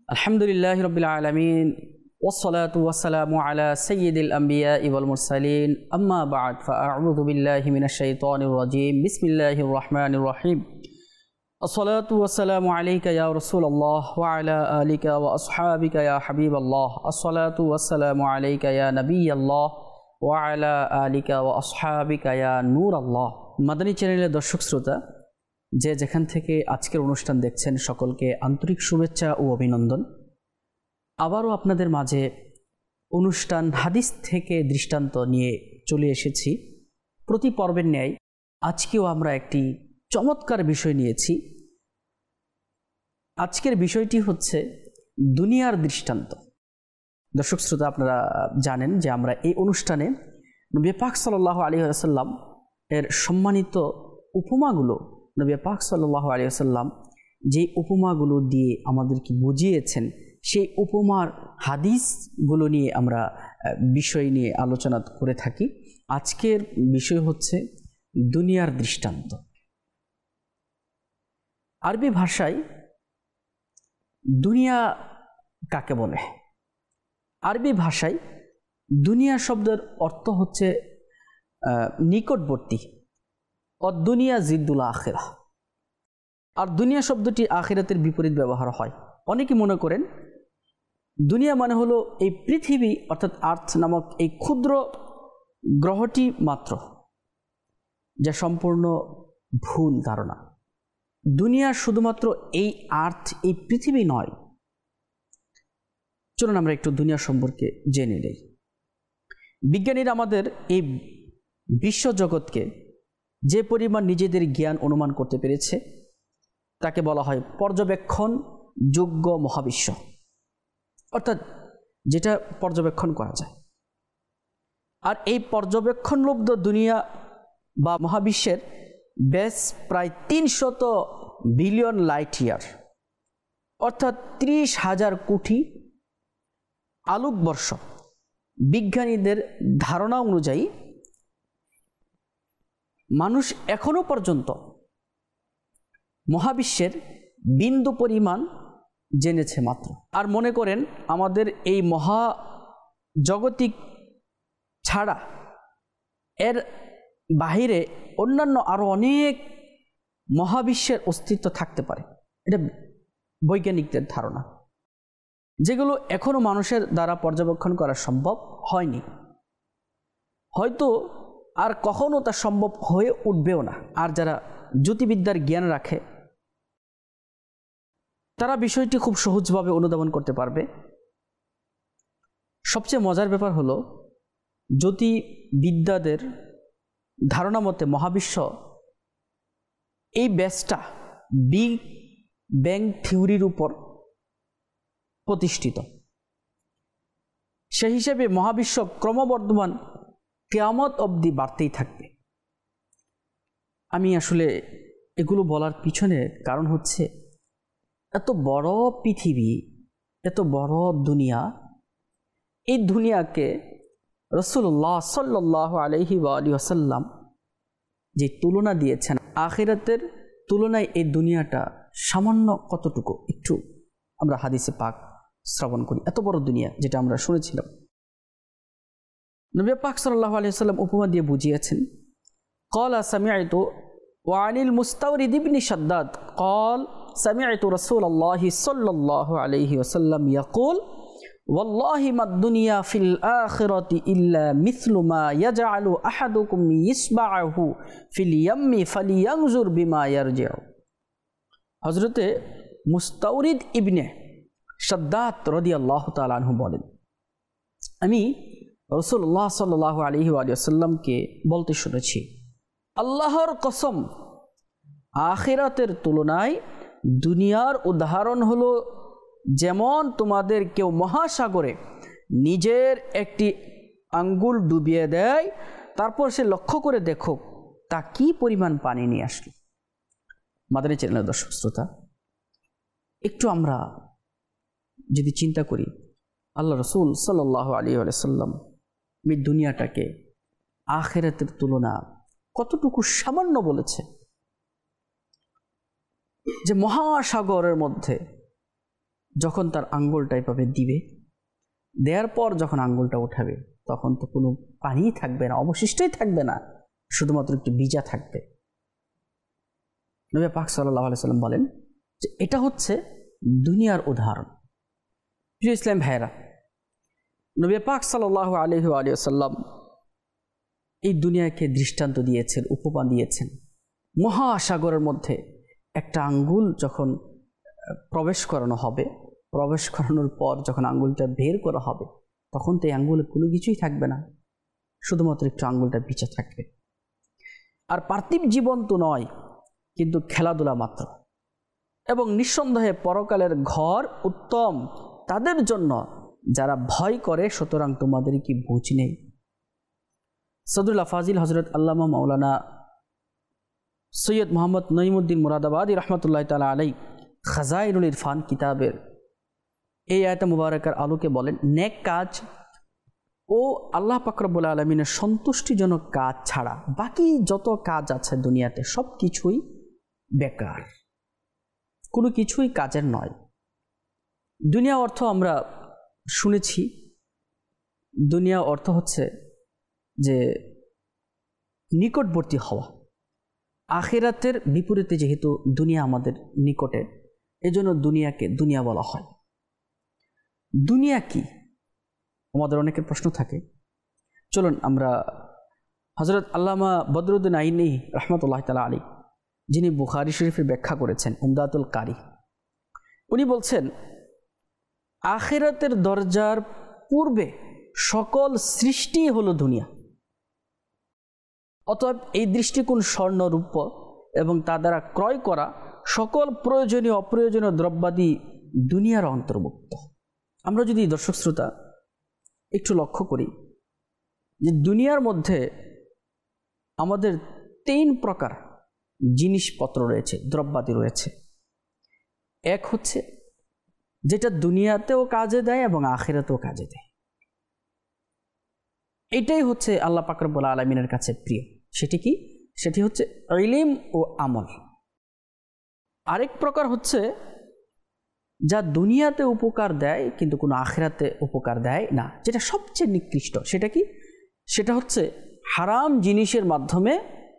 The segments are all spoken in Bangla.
আলহামদুলিল্লাহি রাব্বিল আলামিন ওয়াসসালাতু ওয়াসসালামু আলা সাইয়্যিদিল আমবিয়াই ওয়াল মুরসালিন আম্মা বা'দ ফাআউযু বিল্লাহি মিনাশ শাইতানির রাজীম বিসমিল্লাহির রহমানির রহিম আসসালাতু ওয়াসসালামু আলাইকা ইয়া রাসূলুল্লাহ ওয়া আলা আলিকা ওয়া আসহাবিকা ইয়া হাবিবাল্লাহ আসসালাতু ওয়াসসালামু আলাইকা ইয়া নবিয়াল্লাহ ওয়া আলা আলিকা ওয়া আসহাবিকা ইয়া নূরাল্লাহ। মাদানী চ্যানেলের দর্শক শ্রোতা, যে যেখান থেকে আজকের অনুষ্ঠান দেখছেন সকলকে আন্তরিক শুভেচ্ছা ও অভিনন্দন। আবারও আপনাদের মাঝে অনুষ্ঠান হাদিস থেকে দৃষ্টান্ত নিয়ে চলে এসেছি। প্রতি পর্বের ন্যায় আজকেও আমরা একটি চমৎকার বিষয় নিয়েছি। আজকের বিষয়টি হচ্ছে দুনিয়ার দৃষ্টান্ত। দর্শক শ্রোতা, আপনারা জানেন যে আমরা এই অনুষ্ঠানে নবী পাক সাল্লাল্লাহু আলাইহি ওয়াসাল্লাম এর সম্মানিত উপমাগুলো, নবী পাক সাল্লাল্লাহু আলাইহি ওয়াসাল্লাম যে উপমাগুলো দিয়ে আমাদেরকে বুঝিয়েছেন, সেই উপমার হাদিসগুলো নিয়ে আমরা বিষয় নিয়ে আলোচনা করে থাকি। আজকের বিষয় হচ্ছে দুনিয়ার দৃষ্টান্ত। আরবি ভাষায় দুনিয়া কাকে বলে? আরবি ভাষায় দুনিয়া শব্দের অর্থ হচ্ছে নিকটবর্তী, দুনিয়া জিদ্দুল আখিরা। আর দুনিয়া শব্দটি আখিরাতের বিপরীত ব্যবহার হয়। অনেকে মনে করেন দুনিয়া মানে হলো এই পৃথিবী অর্থাৎ আর্থ নামক এই ক্ষুদ্র গ্রহটি মাত্র, যা সম্পূর্ণ ভুল ধারণা। দুনিয়া শুধুমাত্র এই আর্থ, এই পৃথিবী নয়। চলুন আমরা একটু দুনিয়া সম্পর্কে জেনে নেই। বিজ্ঞানীরা আমাদের এই বিশ্বজগৎকে যে পরিমাণ নিজেদের জ্ঞান অনুমান করতে পেরেছে তাকে বলা হয় পর্যবেক্ষণ যোগ্য মহাবিশ্ব, অর্থাৎ যেটা পর্যবেক্ষণ করা যায়। আর এই পর্যবেক্ষণলব্ধ দুনিয়া বা মহাবিশ্বের ব্যাস প্রায় 300 বিলিয়ন লাইট ইয়ার, অর্থাৎ 30,000 কোটি আলোকবর্ষ। বিজ্ঞানীদের ধারণা অনুযায়ী মানুষ এখনো পর্যন্ত মহাবিশ্বের বিন্দু পরিমাণ জেনেছে মাত্র। আর মনে করেন আমাদের এই মহাজগতিক ছাড়া এর বাহিরে অন্যান্য আরও অনেক মহাবিশ্বের অস্তিত্ব থাকতে পারে। এটা বৈজ্ঞানিকদের ধারণা, যেগুলো এখনো মানুষের দ্বারা পর্যবেক্ষণ করা সম্ভব হয়নি। হয়তো আর কখনো তা সম্ভব হয়ে উঠবেও না। আর যারা জ্যোতির্বিদ্যার জ্ঞান রাখে তারা বিষয়টি খুব সহজভাবে অনুধাবন করতে পারবে। সবচেয়ে মজার ব্যাপার হলো, জ্যোতির্বিদ্যাদের ধারণা মতে মহাবিশ্ব এই ব্যাসটা বিগ ব্যাং থিওরির উপর প্রতিষ্ঠিত। সেই হিসেবে মহাবিশ্ব ক্রমবর্ধমান কিয়ামত অবধি বাড়তেই থাকবে। আমি আসলে এগুলো বলার পিছনে কারণ হচ্ছে, এত বড় পৃথিবী, এত বড় দুনিয়া, এই দুনিয়াকে রাসূলুল্লাহ সাল্লাল্লাহু আলাইহি ওয়াসাল্লাম যে তুলনা দিয়েছেন আখিরাতের তুলনায়, এই দুনিয়াটা সামান্য কতটুকু একটু আমরা হাদিসে পাক শ্রবণ করি। এত বড় দুনিয়া যেটা আমরা শুনেছিলাম, নবী পাক সাল্লাল্লাহু আলাইহি ওয়াসাল্লাম উপমা দিয়ে বুঝিয়েছেন। ক্বালা সামি'তু ওয়া আনিল মুস্তাওরিদ ইবনে শাদ্দাদ ক্বাল সামি'তু রাসূলুল্লাহি সাল্লাল্লাহু আলাইহি ওয়াসাল্লাম ইয়াকুল ওয়াল্লাহি মাদ দুনিয়া ফিল আখিরাতি ইল্লা মিসলু মা ইয়াজআলু আহাদুকুম ইসবা'াহু ফিল ইয়াম্মি ফালিয়ানজুর বিমা ইয়ারজি'ু। হযরতে মুস্তাওরিদ ইবনে শাদ্দাদ রাদিয়াল্লাহু তাআলা আনহু বলেন, আমি রাসূলুল্লাহ সাল্লাল্লাহু আলাইহি ওয়াসাল্লামকে বলতে শুনেছি, আল্লাহর কসম, আখিরাতের তুলনায় দুনিয়ার উদাহরণ হলো যেমন তোমাদের কেউ মহাসাগরে নিজের একটি আঙ্গুল ডুবিয়ে দেয়, তারপর সে লক্ষ্য করে দেখো তা কি পরিমাণ পানি নিয়ে আসলো। মাদানী চ্যানেলের দর্শক শ্রোতা, একটু আমরা যদি চিন্তা করি, আল্লাহ রাসূল সাল্লাল্লাহু আলাইহি ওয়াসাল্লাম এই দুনিয়াটাকে আখিরাতের তুলনা কতটুকু সামান্য বলেছে। যে মহাসাগরের মধ্যে যখন তার আঙ্গুলটা এভাবে দিবে, দেওয়ার পর যখন আঙ্গুলটা উঠাবে তখন তো কোনো পানিই থাকবে না, অবশিষ্টই থাকবে না, শুধুমাত্র একটু বীজা থাকবে। নবী পাক সাল্লাল্লাহু আলাইহি সাল্লাম বলেন যে এটা হচ্ছে দুনিয়ার উদাহরণ। প্রিয় ইসলাম ভাইরা, নবী পাক সাল্লাল্লাহু আলাইহি ওয়াসাল্লাম এই দুনিয়াকে দৃষ্টান্ত দিয়েছেন, উপমা দিয়েছেন। মহাসাগরের মধ্যে একটা আঙ্গুল যখন প্রবেশ করানো হবে, প্রবেশ করানোর পর যখন আঙ্গুলটা বের করা হবে তখন তো এই আঙ্গুলে কোনো কিছুই থাকবে না, শুধুমাত্র একটু আঙ্গুলটা পিছে থাকবে। আর পার্থিব জীবন তো নয়, কিন্তু খেলাধুলা মাত্র। এবং নিঃসন্দেহে পরকালের ঘর উত্তম তাদের জন্য যারা ভয় করে, সুতরাং তোমাদের কি বুঝ নেই? সদরুল আফাজিল হজরত আল্লামা মাওলানা সৈয়দ মোহাম্মদ নঈমুদ্দিন মুরাদাবাদী রহমতুল্লাহ তাআলা আলাই খাজাইনুল ইরফান কিতাবের এই আয়াত মুবারকার আলোকে বলেন, নেক কাজ ও আল্লাহ পাক রব্বুল আলামিনের সন্তুষ্টিজনক কাজ ছাড়া বাকি যত কাজ আছে দুনিয়াতে সব কিছুই বেকার, কোনো কিছুই কাজের নয়। দুনিয়া অর্থ আমরা শুনেছি, দুনিয়া অর্থ হচ্ছে যে নিকটবর্তী হওয়া। আখিরাতের বিপরীতে যেহেতু দুনিয়া আমাদের নিকটে, এজন্য দুনিয়াকে দুনিয়া বলা হয়। দুনিয়া কি আমাদের অনেকের প্রশ্ন থাকে। চলুন আমরা হযরত আল্লামা বদরুদ্দিন আইনি রহমতুল্লাহ তাআলা আলাইহি, যিনি বুখারী শরীফের ব্যাখ্যা করেছেন উমদাতুল কারি, উনি বলছেন আখিরাতের দরজার পূর্বে সকল সৃষ্টি হলো দুনিয়া। অতএব এই দৃষ্টিকোণ স্বর্ণ রূপ এবং তা দ্বারা ক্রয় করা সকল প্রয়োজনীয় অপ্রয়োজনীয় দ্রব্যাদি দুনিয়ার অন্তর্ভুক্ত। আমরা যদি দর্শক শ্রোতা একটু লক্ষ্য করি যে দুনিয়ার মধ্যে আমাদের 3 প্রকার জিনিসপত্র রয়েছে, দ্রব্যাদি রয়েছে। এক হচ্ছে যেটা দুনিয়াতেও কাজে দেয় এবং আখিরাতেও কাজে দেয়, এটাই হচ্ছে আল্লাহ পাক রব্বুল আলামিনের কাছে প্রিয়। সেটি কি? সেটি হচ্ছে ইলম ও আমল। আরেক প্রকার হচ্ছে যা দুনিয়াতে উপকার দেয় কিন্তু কোনো আখিরাতে উপকার দেয় না, যেটা সবচেয়ে নিকৃষ্ট। সেটা কি? সেটা হচ্ছে হারাম জিনিসের মাধ্যমে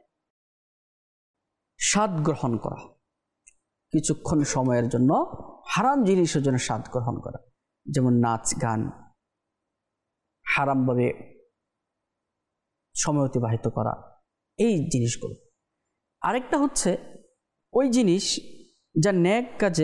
স্বাদ গ্রহণ করা, কিছুক্ষণ সময়ের জন্য হারাম জিনিসের জন্য স্বাদ গ্রহণ করা, যেমন নাচ গান, হারামভাবে সময় অতিবাহিত করা, এই জিনিসগুলো। আরেকটা হচ্ছে ওই জিনিস যা নেক কাজে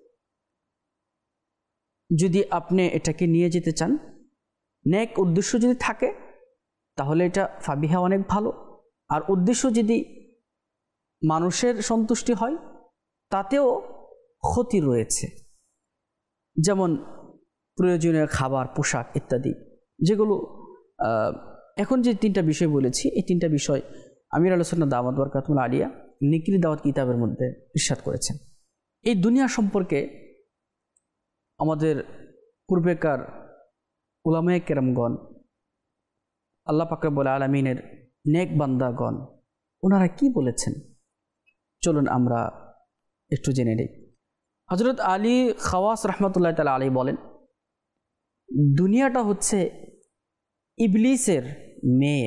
যদি আপনি এটাকে নিয়ে যেতে চান, নেক উদ্দেশ্য যদি থাকে তাহলে এটা ফাবিহা অনেক ভালো। আর উদ্দেশ্য যদি মানুষের সন্তুষ্টি হয় তাতেও ক্ষতি রয়েছে, যেমন প্রয়োজনীয় খাবার, পোশাক ইত্যাদি, যেগুলো এখন যে 3টা বিষয় বলেছি, এই 3টা বিষয় আমির আহলে সুন্নাহ দাওয়াত বরকাতুল আলিয়া নিকরি দাওয়াত কিতাবের মধ্যে ইরশাদ করেছেন। এই দুনিয়া সম্পর্কে আমাদের পূর্বেকার উলামায়ে কেরামগণ, আল্লাহ পাক রব্বুল আলামিনের নেক বান্দাগণ, ওনারা কি বলেছেন চলুন আমরা একটু জেনে নেই। হযরত আলী খাওয়াস রহমতুল্লাহ তাআলা আলাইহি বলেন, দুনিয়াটা হচ্ছে ইবলিসের মেয়ে,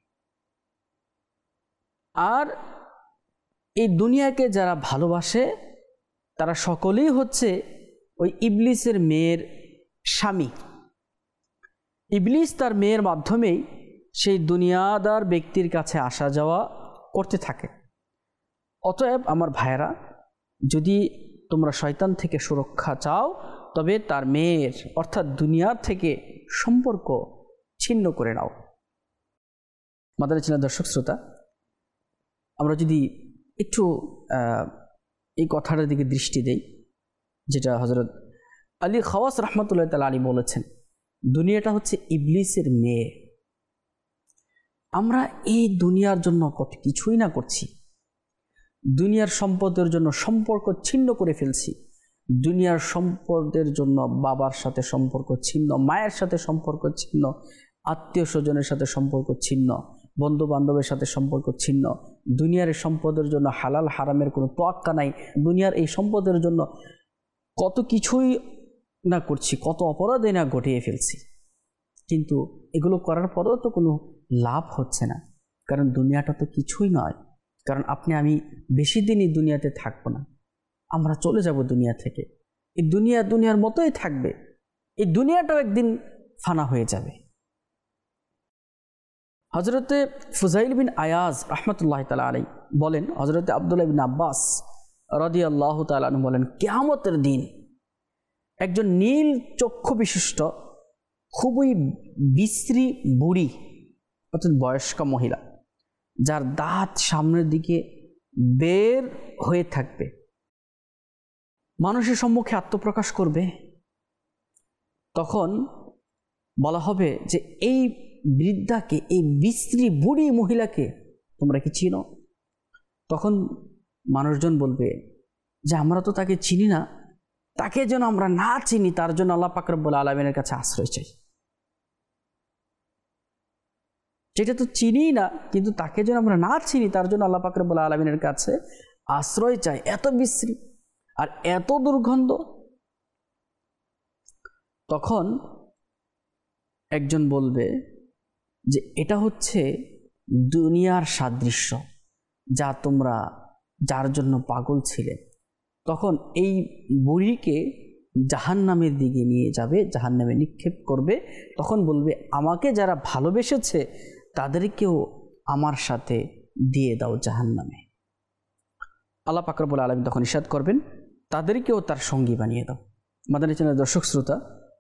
আর এই দুনিয়াকে যারা ভালোবাসে তারা সকলেই হচ্ছে ওই ইবলিসের মেয়ের স্বামী। ইবলিস তার মেয়ের মাধ্যমেই সেই দুনিয়াদার ব্যক্তির কাছে আসা যাওয়া করতে থাকে। অতএব আমার ভাইয়েরা, যদি তোমরা শয়তান থেকে সুরক্ষা চাও তবে তার মেয়ের অর্থাৎ দুনিয়ার থেকে সম্পর্ক ছিন্ন করে নাও। মাদানী চ্যানেল দর্শক শ্রোতা, আমরা যদি একটু এই কথাটার দিকে দৃষ্টি দেই, যেটা হযরত আলী খাওয়াস রহমতুল্লাহ তাআলা আলাইহি বলেছেন, দুনিয়াটা হচ্ছে ইবলিসের মেয়ে। আমরা এই দুনিয়ার জন্য কত কিছুই না করছি, দুনিয়ার সম্পদের জন্য সম্পর্ক ছিন্ন করে ফেলছি, দুনিয়ার সম্পদের জন্য বাবার সাথে সম্পর্ক ছিন্ন, মায়ের সাথে সম্পর্ক ছিন্ন, আত্মীয় স্বজনের সাথে সম্পর্ক ছিন্ন, বন্ধু বান্ধবের সাথে সম্পর্ক ছিন্ন। দুনিয়ার এই সম্পদের জন্য হালাল হারামের কোনো তোয়াক্কা নাই। দুনিয়ার এই সম্পদের জন্য কত কিছুই না করছি, কত অপরাধই না ঘটিয়ে ফেলছি, কিন্তু এগুলো করার পরেও তো কোনো লাভ হচ্ছে না, কারণ দুনিয়াটা তো কিছুই নয়। কারণ আপনি আমি বেশি দিন এই দুনিয়াতে থাকবো না, আমরা চলে যাব দুনিয়া থেকে। এই দুনিয়া দুনিয়ার মতোই থাকবে, এই দুনিয়াটাও একদিন ফানা হয়ে যাবে। হজরতে ফুজাইল বিন আয়াজ রহমতুল্লাহ তাআলা আলাইহি বলেন, হজরতে আব্দুল্লাহ বিন আব্বাস রাদিয়াল্লাহু তাআলা আনহু বলেন, কিয়ামতের দিন একজন নীল চক্ষু বিশিষ্ট খুবই বিশ্রী বুড়ি, অর্থাৎ বয়স্ক মহিলা, যার দাঁত সামনের দিকে বের হয়ে থাকবে, মানুষের সম্মুখে আত্মপ্রকাশ করবে। তখন বলা হবে যে এই বৃদ্ধাকে, এই বিশ্রী বুড়ি মহিলাকে তোমরা কি চিনো? তখন মানুষজন বলবে যে আমরা তো তাকে চিনি না, তাকে যেন আমরা না চিনি তার জন্য আল্লাহ পাক রব্বুল আলামিনের কাছে আশ্রয় চাই। যেটা তো চিনি না, কিন্তু তাকে যেন আমরা না চিনি তার জন্য আল্লাহ পাক রব্বুল আলামিনের কাছে আশ্রয় চাই। এত বিশ্রী আর এত দুর্গন্ধ। তখন একজন বলবে যে এটা হচ্ছে দুনিয়ার সাদৃশ্য, যা তোমরা যার জন্য পাগল ছিলে। তখন এই বুড়িকে জাহান্নামের দিকে নিয়ে যাবে, জাহান্নামে নিক্ষেপ করবে। তখন বলবে আমাকে যারা ভালোবেসেছে তাদেরকেও আমার সাথে দিয়ে দাও জাহান্নামে। আল্লাহ পাক রব্বুল আলামিন তখন ইরশাদ করবেন তাদেরকেও তার সঙ্গী বানিয়ে দাও। মাদানী চ্যানেলের দর্শক শ্রোতা,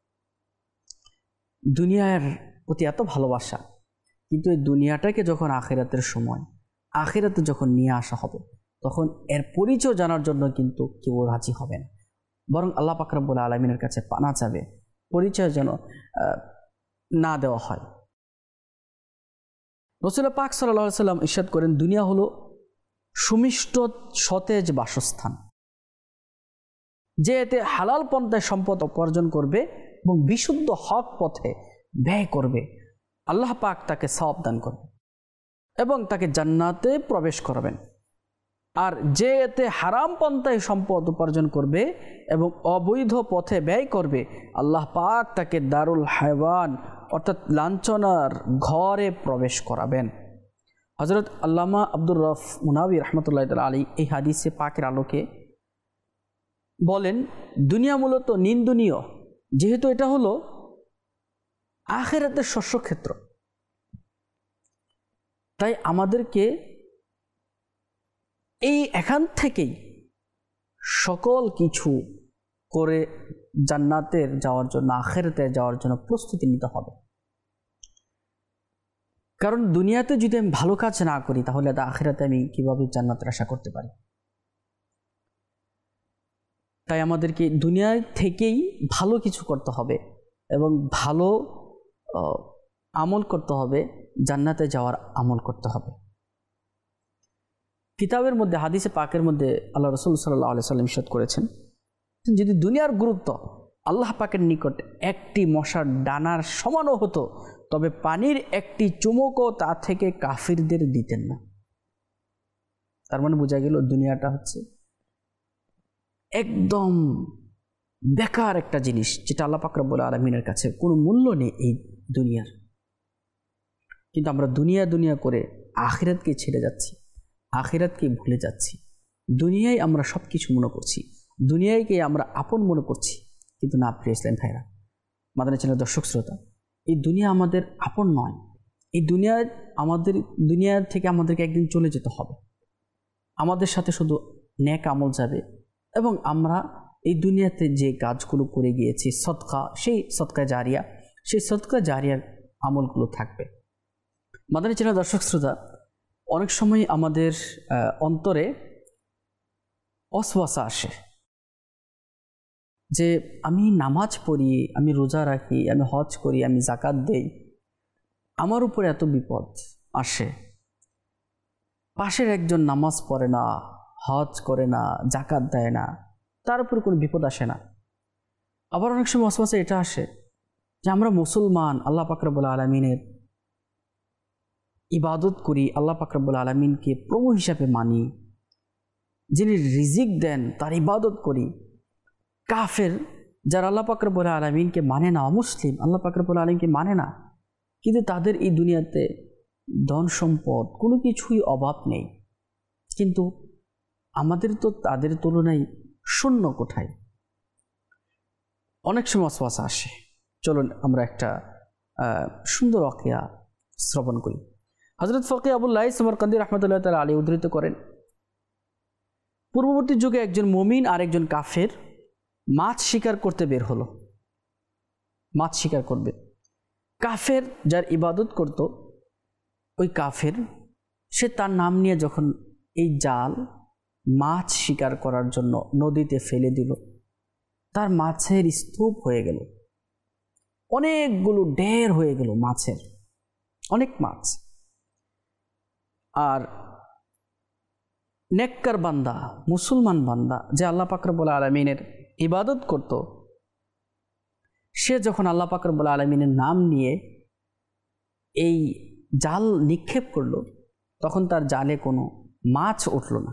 দুনিয়ার প্রতি এত ভালোবাসা, কিন্তু এই দুনিয়াটাকে যখন আখিরাতের সময়, আখিরাতে যখন নিয়ে আসা হবে, তখন এর পরিচয় জানার জন্য কিন্তু কেউ রাজি হবে না, বরং আল্লাহ পাক রব্বুল আলামিনের কাছে পানা চাবে পরিচয় যেন না দেওয়া হয়। রাসূল পাক সাল্লাল্লাহু আলাইহি ওয়াসাল্লাম ইরশাদ করেন, দুনিয়া হলো সুমিষ্ট সতেজ বাসস্থান, যে এতে হালাল পন্থায় সম্পদ উপার্জন করবে এবং বিশুদ্ধ হক পথে ব্যয় করবে, আল্লাহ পাক তাকে সওয়াব দান করবে এবং তাকে জান্নাতে প্রবেশ করাবেন। আর যে এতে হারাম পন্থায় সম্পদ উপার্জন করবে এবং অবৈধ পথে ব্যয় করবে, আল্লাহ পাক তাকে দারুল হায়ওয়ান অর্থাৎ লাঞ্ছনার ঘরে প্রবেশ করাবেন। হযরত আল্লামা আব্দুর রউফ মুনাওয়ী রাহমাতুল্লাহি তাআলা আলাইহি এই হাদিসে পাকের আলোকে বলেন, দুনিয়া মূলত নিন্দনীয়, যেহেতু এটা হলো আখিরাতের শস্যক্ষেত্র। তাই আমাদেরকে এই এখান থেকেই সকল কিছু করে জান্নাতের যাওয়ার জন্য, আখিরাতে যাওয়ার জন্য প্রস্তুতি নিতে হবে। কারণ দুনিয়াতে যদি আমি ভালো কাজ না করি, তাহলে আখিরাতে আমি কিভাবে জান্নাতের আশা করতে পারি? তাই আমাদেরকে দুনিয়া থেকেই ভালো কিছু করতে হবে এবং ভালো আমল করতে হবে, জান্নাতে যাওয়ার আমল করতে হবে। কিতাবের মধ্যে, হাদিসে পাকের মধ্যে আল্লাহ রাসূল সাল্লাল্লাহু আলাইহি ওয়াসাল্লাম ইরশাদ করেছেন, যদি দুনিয়ার গুরুত্ব আল্লাহ পাকের নিকট একটি মশার ডানার সমানও হতো, তবে পানির একটি চুমুকও তা থেকে কাফিরদের দিতেন না। তার মানে বোঝা গেল দুনিয়াটা হচ্ছে একদম বেকার একটা জিনিস, যেটা আল্লাহ পাক রব্বুল আলামিনের কাছে কোনো মূল্য নেই এই দুনিয়ার। কিন্তু আমরা দুনিয়া দুনিয়া করে আখিরাতকে ছেড়ে যাচ্ছি, আখিরাতকে ভুলে যাচ্ছি। দুনিয়ায় আমরা সব কিছু মনে করছি, দুনিয়াকে আমরা আপন মনে করছি। কিন্তু না প্রিয় ইসলাম ভাইরা, মাদানী চ্যানেলের দর্শক শ্রোতা, এই দুনিয়া আমাদের আপন নয়। এই দুনিয়া থেকে আমাদেরকে একদিন চলে যেতে হবে। আমাদের সাথে শুধু নেক আমল যাবে এবং আমরা এই দুনিয়াতে যে কাজগুলো করে গিয়েছি, সদকা, সেই সদকা জারিয়া, সেই সদকা জারিয়ার আমলগুলো থাকবে। মাদানী চ্যানেলের দর্শক শ্রোতা, অনেক সময় আমাদের অন্তরে ওয়াসওয়াসা আসে যে আমি নামাজ পড়ি, আমি রোজা রাখি, আমি হজ করি, আমি যাকাত দেই, আমার উপরে এত বিপদ আসে। পাশের একজন নামাজ পড়ে না, হজ করে না, যাকাত দেয় না, তার উপরে কোনো বিপদ আসে না। আবার অনেক সময় ওয়াসওয়াসা এটা আসে যে আমরা মুসলমান, আল্লাহ পাক রব্বুল আলামিনের ইবাদত করি, আল্লাহ পাক রব্বুল আলামিনকে প্রভু হিসাবে মানি, যিনি রিজিক দেন তার ইবাদত করি। কাফের যারা আল্লাহ পাক রব্বুল আলামিনকে মানে না, অমুসলিম, আল্লাহ পাক রব্বুল আলামিনকে মানে না, কিন্তু তাদের এই দুনিয়াতে ধন সম্পদ কোনো কিছুই অভাব নেই, কিন্তু আমাদের তো তাদের তুলনায় শূন্য কোঠায়। অনেক সময় ওয়াসওয়াসা আসে। চলুন আমরা একটা সুন্দর ওয়াকিয়া শ্রবণ করি। হযরত ফকি আবুল লাইস সামারকান্দি রাহমাতুল্লাহ তাআলা আলাইহি উদ্ধৃত করেন, পূর্ববর্তী যুগে একজন মুমিন আর একজন কাফের মাছ শিকার করতে বের হলো। মাছ শিকার করবে। কাফের যার ইবাদত করত, ওই কাফের সে তার নাম নিয়ে যখন এই জাল মাছ শিকার করার জন্য নদীতে ফেলে দিল, তার মাছের স্তূপ হয়ে গেল, অনেকগুলো ঢের হয়ে গেল মাছের, অনেক মাছ। আর নেককার বান্দা, মুসলমান বান্দা যে আল্লাহ পাক রব্বুল আলামিনের ইবাদত করত, সে যখন আল্লাহ পাক রব্বুল আলামিনের নাম নিয়ে এই জাল নিক্ষেপ করলো, তখন তার জালে কোনো মাছ উঠল না।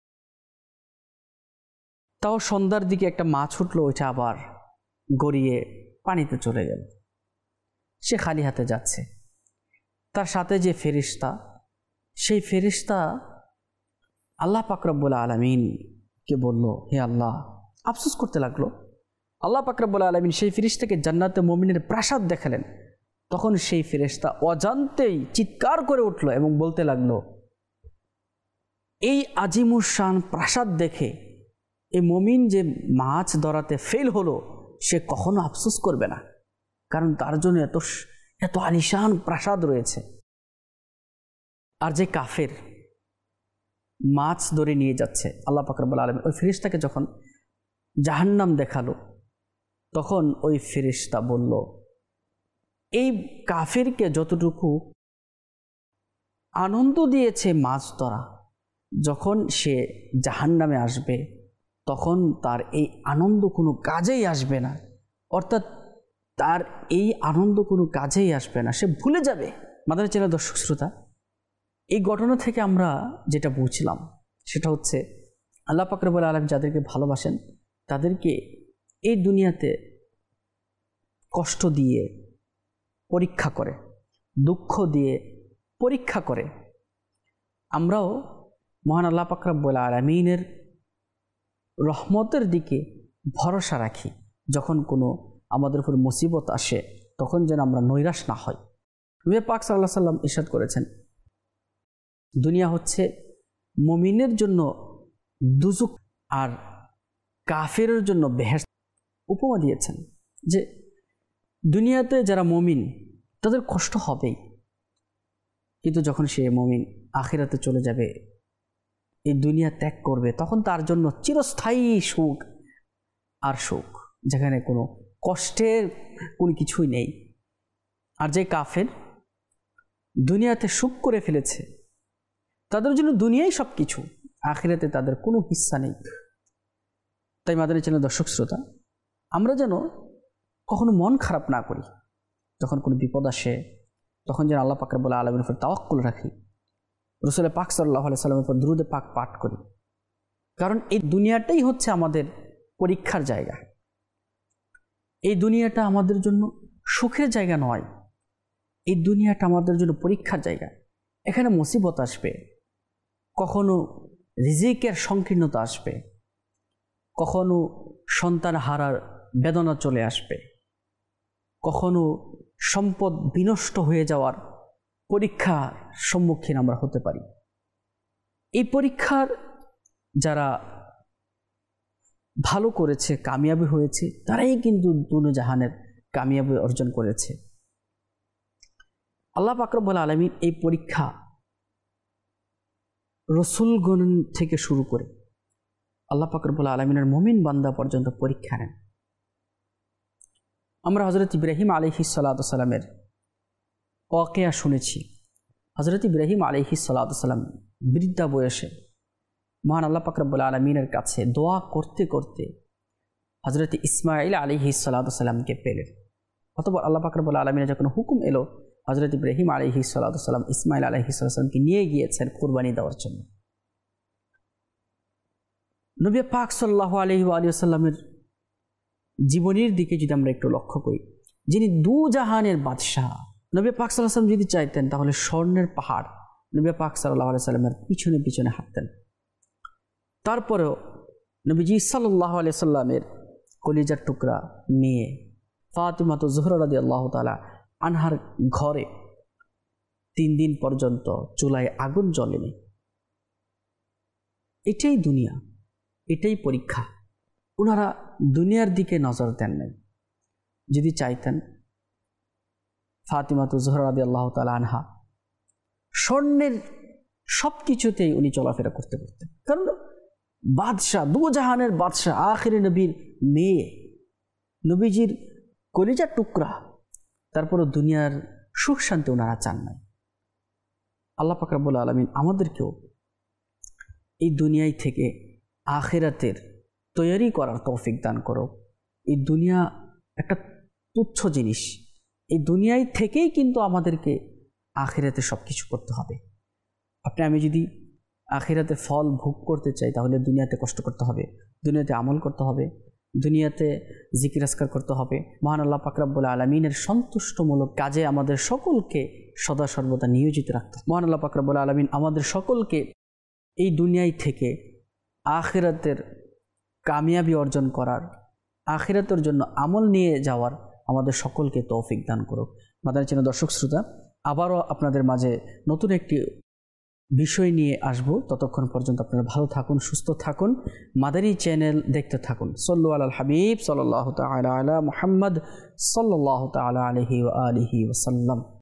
তাও সন্ধ্যার দিকে একটা মাছ উঠলো, ওইটা আবার গড়িয়ে পানিতে চলে গেল। সে খালি হাতে যাচ্ছে। তার সাথে যে ফেরেশতা, সেই ফেরেশতা আল্লাহ পাক রব্বুল আলামিনকে বলল, হে আল্লাহ, আফসোস করতে লাগলো। আল্লাহ পাক রব্বুল আলামিন সেই ফেরেশতাকে জান্নাতে মুমিনের প্রাসাদ দেখালেন। তখন সেই ফেরেশতা অজান্তেই চিৎকার করে উঠল এবং বলতে লাগলো, এই আজিমুস শান প্রাসাদ দেখে এই মুমিন যে মাছ ধরাতে ফেল হলো, সে কখনো আফসোস করবে না, কারণ তার জন্য এত আলিশান প্রাসাদ রয়েছে। আর যে কাফের মাছ ধরে নিয়ে যাচ্ছে, আল্লাহ পাক রব্বুল আলামিন ওই ফেরেশতাকে যখন জাহান্নাম দেখালো, তখন ওই ফেরেশতা বলল, এই কাফেরকে যতটুকু আনন্দ দিয়েছে মাছ ধরা, যখন সে জাহান্নামে আসবে তখন তার এই আনন্দ কোনো কাজেই আসবে না। অর্থাৎ তার এই আনন্দ কোনো কাজেই আসবে না, সে ভুলে যাবে। মাদানী চ্যানেল দর্শক শ্রোতা, এই ঘটনা থেকে আমরা যেটা বুঝলাম সেটা হচ্ছে, আল্লাহ পাক রব্বুল আলামিন যাদেরকে ভালোবাসেন তাদেরকে এই দুনিয়াতে কষ্ট দিয়ে পরীক্ষা করে, দুঃখ দিয়ে পরীক্ষা করে। আমরাও মহান আল্লাহ পাক রব্বুল আলামিনের রহমতের দিকে ভরসা রাখি। যখন কোনো আমাদের উপর মুসিবত আসে, তখন যেন আমরা নৈরাশ না হই। নবী পাক সাল্লাল্লাহু আলাইহি ওয়াসাল্লাম ইরশাদ করেছেন, দুনিয়া হচ্ছে মুমিনের জন্য দুজক আর কাফেরের জন্য বেহেশত। উপমা দিয়েছেন যে দুনিয়াতে যারা মুমিন তাদের কষ্ট হবেই, কিন্তু যখন সে মুমিন আখিরাতে চলে যাবে, এই দুনিয়া ত্যাগ করবে, তখন তার জন্য চিরস্থায়ী সুখ আর সুখ, যেখানে কোনো কষ্টের কোনো কিছুই নেই। আর যে কাফের দুনিয়াতে সুখ করে ফেলেছে, তাদের জন্য দুনিয়াই সব কিছু, আখিরাতে তাদের কোনো হিস্সা নেই। তাই মাদানী চ্যানেল দর্শক শ্রোতা, আমরা যেন কখনো মন খারাপ না করি। যখন কোনো বিপদ আসে, তখন যেন আল্লাহ পাক রব্বুল আলামিনের উপর তাওয়াক্কুল রাখি, রাসূল পাক সাল্লাল্লাহু আলাইহি ওয়াসাল্লামের উপর দুরূদে পাক পাঠ করি। কারণ এই দুনিয়াটাই হচ্ছে আমাদের পরীক্ষার জায়গা। এই দুনিয়াটা আমাদের জন্য সুখের জায়গা নয়, এই দুনিয়াটা আমাদের জন্য পরীক্ষার জায়গা। এখানে মুসিবত আসবে, কখনো রিজিকের সংকীর্ণতা আসবে, কখনো সন্তান হারার বেদনা চলে আসবে, কখনো সম্পদ বিনষ্ট হয়ে যাওয়ার পরীক্ষার সম্মুখীন আমরা হতে পারি। এই পরীক্ষার যারা ভালো করেছে, কামিয়াবি হয়েছে, তারাই কিন্তু দুনিয়াজাহানের কামিয়াবি অর্জন করেছে। আল্লাহ পাক রব্বুল আলামিন এই পরীক্ষা রাসূলগণ থেকে শুরু করে আল্লাহ পাক রব্বুল আলামিনের মুমিন বান্দা পর্যন্ত পরীক্ষা নেন। আমরা হযরত ইব্রাহিম আলাইহিস সালাতু ওয়াস সালামের ওয়াকিয়া শুনেছি। হযরত ইব্রাহিম আলাইহিস সালাতু ওয়াস সালাম বৃদ্ধা বয়সে মহান আল্লাহ পাক রব্বুল আলামিনের কাছে দোয়া করতে করতে হযরত ইসমাঈল আলাইহিস সালাতু ওয়াস সালামকে পেলেন। অতঃপর আল্লাহ পাক রব্বুল আলামিনের যখন হুকুম এলো, হযরত ইব্রাহিম আলাইহিস সালাতু ওয়াস সালাম ইসমাঈল আলাইহিস সালামকে নিয়ে গিয়েছেন কুরবানি দেওয়ার জন্য। নবী পাক সাল্লাল্লাহু আলাইহি ওয়া সাল্লামের জীবনের দিকে যদি আমরা একটু লক্ষ্য করি, যিনি দু জাহানের বাদশাহ, নবী পাক সাল্লাল্লাহু আলাইহি ওয়াসাল্লাম যদি চাইতেন তাহলে স্বর্ণের পাহাড় নবী পাক সাল্লাল্লাহু আলাইহি ওয়াসাল্লামের পিছনে পিছনে হাঁটতেন। তারপরেও নবীজি সাল্লাল্লাহু আলাইহি ওয়াসাল্লামের কলিজার টুকরা মেয়ে ফাতিমা জোহরা রাদিয়াল্লাহু তাআলা আনহার ঘরে 3 দিন পর্যন্ত চুলায় আগুন জ্বলেনি। এটাই দুনিয়া, এটাই পরীক্ষা। ওনারা দুনিয়ার দিকে নজর দেন নাই। যদি চাইতেন ফাতিমা জোহরা রাদিয়াল্লাহু তাআলা আনহা স্বর্ণের সব কিছুতেই উনি চলাফেরা করতে পারতেন, কারণ বাদশাহ, দু জাহানের বাদশাহ, আখিরে নবীর মেয়ে, নবীজির কলিজার টুকরা, তারপরও দুনিয়ার সুখ শান্তি ওনারা চান নাই। আল্লাহ পাক রব্বুল আলামিন আমাদেরকেও এই দুনিয়ায় থেকে আখিরাতের তৈরি করার তৌফিক দান করো। এই দুনিয়া একটা তুচ্ছ জিনিস, এই দুনিয়ায় থেকেই কিন্তু আমাদেরকে আখিরাতে সব কিছু করতে হবে। আমি যদি আখিরাতে ফল ভোগ করতে চাই তাহলে দুনিয়াতে কষ্ট করতে হবে, দুনিয়াতে আমল করতে হবে, দুনিয়াতে জিকির আজকার করতে হবে। মহান আল্লাহ পাক রব্বুল আলামিনের সন্তুষ্টমূলক কাজে আমাদের সকলকে সদা সর্বদা নিয়োজিত রাখতে। মহান আল্লাহ পাক রব্বুল আলামিন আমাদের সকলকে এই দুনিয়ায় থেকে আখিরাতের কামিয়াবি অর্জন করার, আখিরাতের জন্য আমল নিয়ে যাওয়ার আমাদের সকলকে তৌফিক দান করুক। মাদানী চ্যানেল দর্শক শ্রোতা, আবারও আপনাদের মাঝে নতুন একটি বিষয় নিয়ে আসব। ততক্ষণ পর্যন্ত আপনারা ভালো থাকুন, সুস্থ থাকুন, মাদানী চ্যানেল দেখতে থাকুন। সল্লু আলাল হাবিব সাল্লাল্লাহু তাআলা আলা মুহাম্মদ সাল্লাল্লাহু তাআলা আলাইহি ওয়া আলিহি ওয়াসাল্লাম।